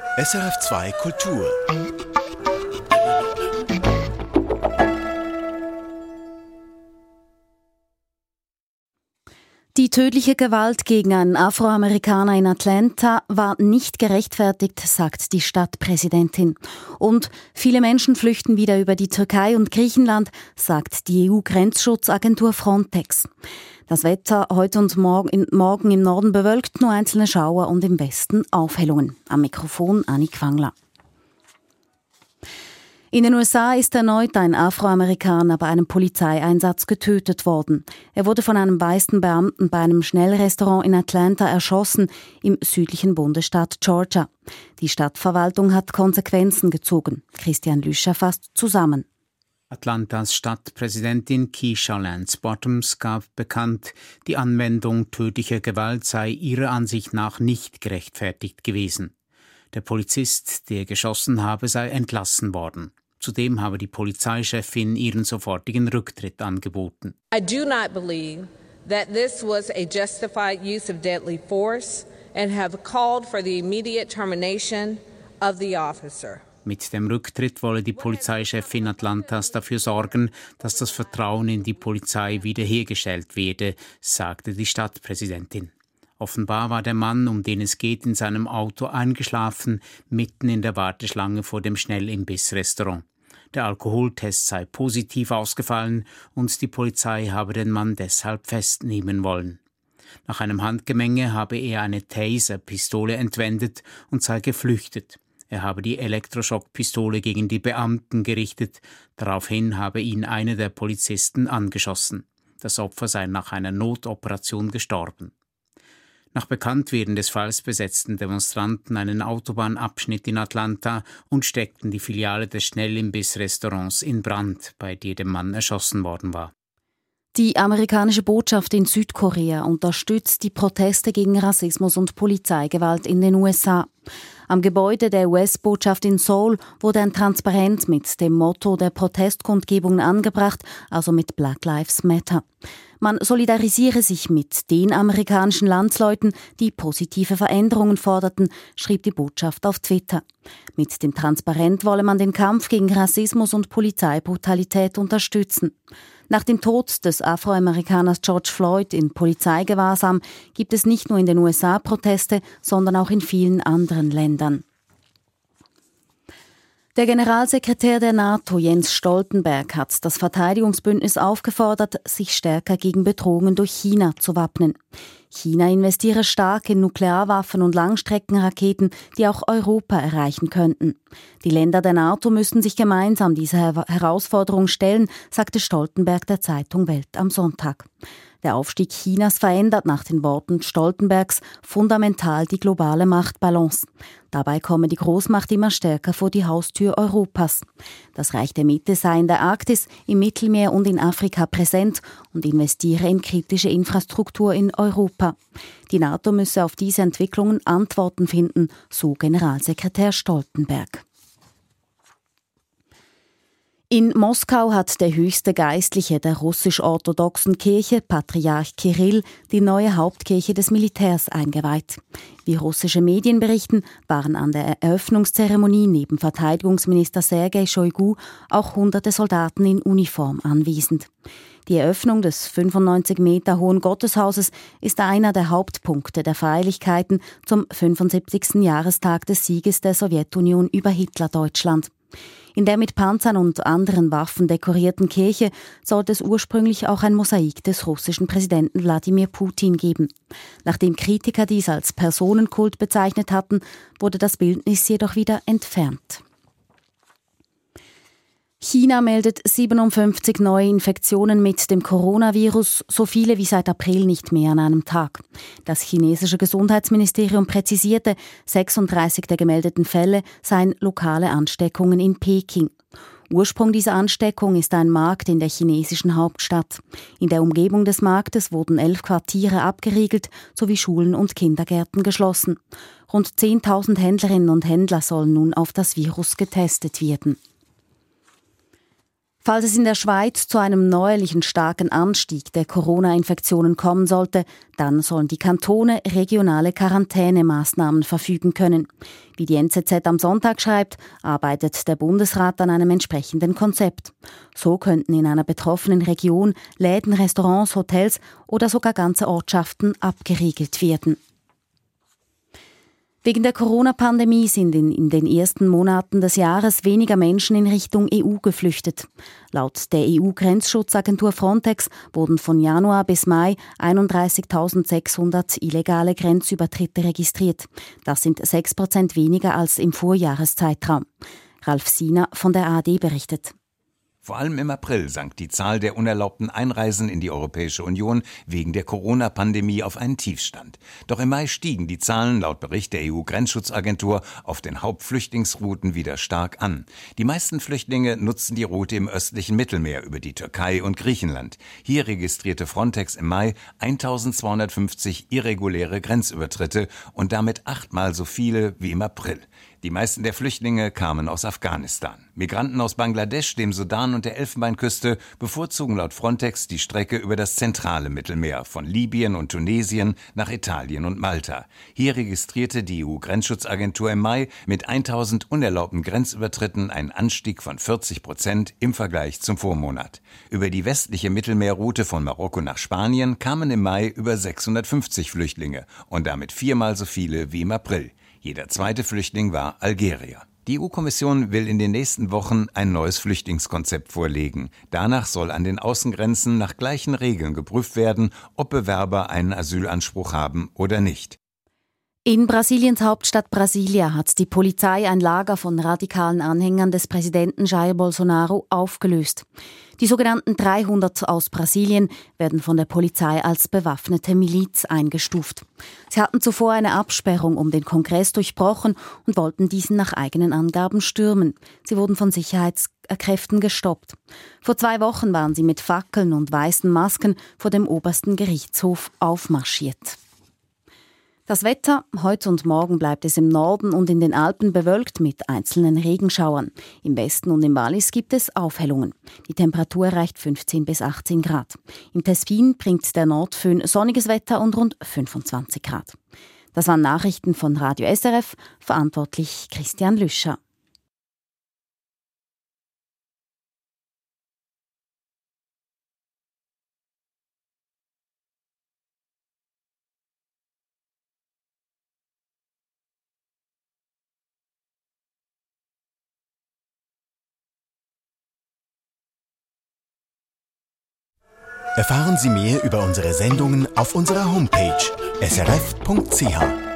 SRF 2 Kultur. Die tödliche Gewalt gegen einen Afroamerikaner in Atlanta war nicht gerechtfertigt, sagt die Stadtpräsidentin. Und viele Menschen flüchten wieder über die Türkei und Griechenland, sagt die EU-Grenzschutzagentur Frontex. Das Wetter heute und morgen im Norden bewölkt, nur einzelne Schauer und im Westen Aufhellungen. Am Mikrofon Annik Wangler. In den USA ist erneut ein Afroamerikaner bei einem Polizeieinsatz getötet worden. Er wurde von einem weißen Beamten bei einem Schnellrestaurant in Atlanta erschossen, im südlichen Bundesstaat Georgia. Die Stadtverwaltung hat Konsequenzen gezogen. Christian Lüscher fasst zusammen. Atlantas Stadtpräsidentin Keisha Lance Bottoms gab bekannt, die Anwendung tödlicher Gewalt sei ihrer Ansicht nach nicht gerechtfertigt gewesen. Der Polizist, der geschossen habe, sei entlassen worden. Zudem habe die Polizeichefin ihren sofortigen Rücktritt angeboten. I do not believe that this was a justified use of deadly force and have called for the immediate termination of the officer. Mit dem Rücktritt wolle die Polizeichefin Atlantas dafür sorgen, dass das Vertrauen in die Polizei wiederhergestellt werde, sagte die Stadtpräsidentin. Offenbar war der Mann, um den es geht, in seinem Auto eingeschlafen, mitten in der Warteschlange vor dem Schnellimbissrestaurant. Der Alkoholtest sei positiv ausgefallen und die Polizei habe den Mann deshalb festnehmen wollen. Nach einem Handgemenge habe er eine Taser-Pistole entwendet und sei geflüchtet. Er habe die Elektroschockpistole gegen die Beamten gerichtet. Daraufhin habe ihn einer der Polizisten angeschossen. Das Opfer sei nach einer Notoperation gestorben. Nach Bekanntwerden des Falls besetzten Demonstranten einen Autobahnabschnitt in Atlanta und steckten die Filiale des Schnellimbissrestaurants in Brand, bei der der Mann erschossen worden war. Die amerikanische Botschaft in Südkorea unterstützt die Proteste gegen Rassismus und Polizeigewalt in den USA. Am Gebäude der US-Botschaft in Seoul wurde ein Transparent mit dem Motto der Protestkundgebungen angebracht, also mit Black Lives Matter. Man solidarisiere sich mit den amerikanischen Landsleuten, die positive Veränderungen forderten, schrieb die Botschaft auf Twitter. Mit dem Transparent wolle man den Kampf gegen Rassismus und Polizeibrutalität unterstützen. Nach dem Tod des Afroamerikaners George Floyd in Polizeigewahrsam gibt es nicht nur in den USA Proteste, sondern auch in vielen anderen Ländern. Der Generalsekretär der NATO, Jens Stoltenberg, hat das Verteidigungsbündnis aufgefordert, sich stärker gegen Bedrohungen durch China zu wappnen. China investiere stark in Nuklearwaffen und Langstreckenraketen, die auch Europa erreichen könnten. Die Länder der NATO müssten sich gemeinsam dieser Herausforderung stellen, sagte Stoltenberg der Zeitung Welt am Sonntag. Der Aufstieg Chinas verändert nach den Worten Stoltenbergs fundamental die globale Machtbalance. Dabei komme die Großmacht immer stärker vor die Haustür Europas. Das Reich der Mitte sei in der Arktis, im Mittelmeer und in Afrika präsent und investiere in kritische Infrastruktur in Europa. Die NATO müsse auf diese Entwicklungen Antworten finden, so Generalsekretär Stoltenberg. In Moskau hat der höchste Geistliche der russisch-orthodoxen Kirche, Patriarch Kirill, die neue Hauptkirche des Militärs eingeweiht. Wie russische Medien berichten, waren an der Eröffnungszeremonie neben Verteidigungsminister Sergei Shoigu auch hunderte Soldaten in Uniform anwesend. Die Eröffnung des 95 Meter hohen Gotteshauses ist einer der Hauptpunkte der Feierlichkeiten zum 75. Jahrestag des Sieges der Sowjetunion über Hitlerdeutschland. In der mit Panzern und anderen Waffen dekorierten Kirche sollte es ursprünglich auch ein Mosaik des russischen Präsidenten Wladimir Putin geben. Nachdem Kritiker dies als Personenkult bezeichnet hatten, wurde das Bildnis jedoch wieder entfernt. China meldet 57 neue Infektionen mit dem Coronavirus, so viele wie seit April nicht mehr an einem Tag. Das chinesische Gesundheitsministerium präzisierte, 36 der gemeldeten Fälle seien lokale Ansteckungen in Peking. Ursprung dieser Ansteckung ist ein Markt in der chinesischen Hauptstadt. In der Umgebung des Marktes wurden 11 Quartiere abgeriegelt sowie Schulen und Kindergärten geschlossen. Rund 10.000 Händlerinnen und Händler sollen nun auf das Virus getestet werden. Falls es in der Schweiz zu einem neuerlichen starken Anstieg der Corona-Infektionen kommen sollte, dann sollen die Kantone regionale Quarantänemaßnahmen verfügen können. Wie die NZZ am Sonntag schreibt, arbeitet der Bundesrat an einem entsprechenden Konzept. So könnten in einer betroffenen Region Läden, Restaurants, Hotels oder sogar ganze Ortschaften abgeriegelt werden. Wegen der Corona-Pandemie sind in den ersten Monaten des Jahres weniger Menschen in Richtung EU geflüchtet. Laut der EU-Grenzschutzagentur Frontex wurden von Januar bis Mai 31.600 illegale Grenzübertritte registriert. Das sind 6% weniger als im Vorjahreszeitraum. Ralf Siener von der ARD berichtet. Vor allem im April sank die Zahl der unerlaubten Einreisen in die Europäische Union wegen der Corona-Pandemie auf einen Tiefstand. Doch im Mai stiegen die Zahlen laut Bericht der EU-Grenzschutzagentur auf den Hauptflüchtlingsrouten wieder stark an. Die meisten Flüchtlinge nutzen die Route im östlichen Mittelmeer über die Türkei und Griechenland. Hier registrierte Frontex im Mai 1.250 irreguläre Grenzübertritte und damit 8-mal so viele wie im April. Die meisten der Flüchtlinge kamen aus Afghanistan. Migranten aus Bangladesch, dem Sudan und der Elfenbeinküste bevorzugen laut Frontex die Strecke über das zentrale Mittelmeer, von Libyen und Tunesien nach Italien und Malta. Hier registrierte die EU-Grenzschutzagentur im Mai mit 1.000 unerlaubten Grenzübertritten einen Anstieg von 40% im Vergleich zum Vormonat. Über die westliche Mittelmeerroute von Marokko nach Spanien kamen im Mai über 650 Flüchtlinge und damit 4-mal so viele wie im April. Jeder zweite Flüchtling war Algerier. Die EU-Kommission will in den nächsten Wochen ein neues Flüchtlingskonzept vorlegen. Danach soll an den Außengrenzen nach gleichen Regeln geprüft werden, ob Bewerber einen Asylanspruch haben oder nicht. In Brasiliens Hauptstadt Brasilia hat die Polizei ein Lager von radikalen Anhängern des Präsidenten Jair Bolsonaro aufgelöst. Die sogenannten 300 aus Brasilien werden von der Polizei als bewaffnete Miliz eingestuft. Sie hatten zuvor eine Absperrung um den Kongress durchbrochen und wollten diesen nach eigenen Angaben stürmen. Sie wurden von Sicherheitskräften gestoppt. Vor 2 Wochen waren sie mit Fackeln und weißen Masken vor dem obersten Gerichtshof aufmarschiert. Das Wetter: Heute und morgen bleibt es im Norden und in den Alpen bewölkt mit einzelnen Regenschauern. Im Westen und im Wallis gibt es Aufhellungen. Die Temperatur erreicht 15 bis 18 Grad. Im Tessin bringt der Nordföhn sonniges Wetter und rund 25 Grad. Das waren Nachrichten von Radio SRF, verantwortlich Christian Lüscher. Erfahren Sie mehr über unsere Sendungen auf unserer Homepage srf.ch.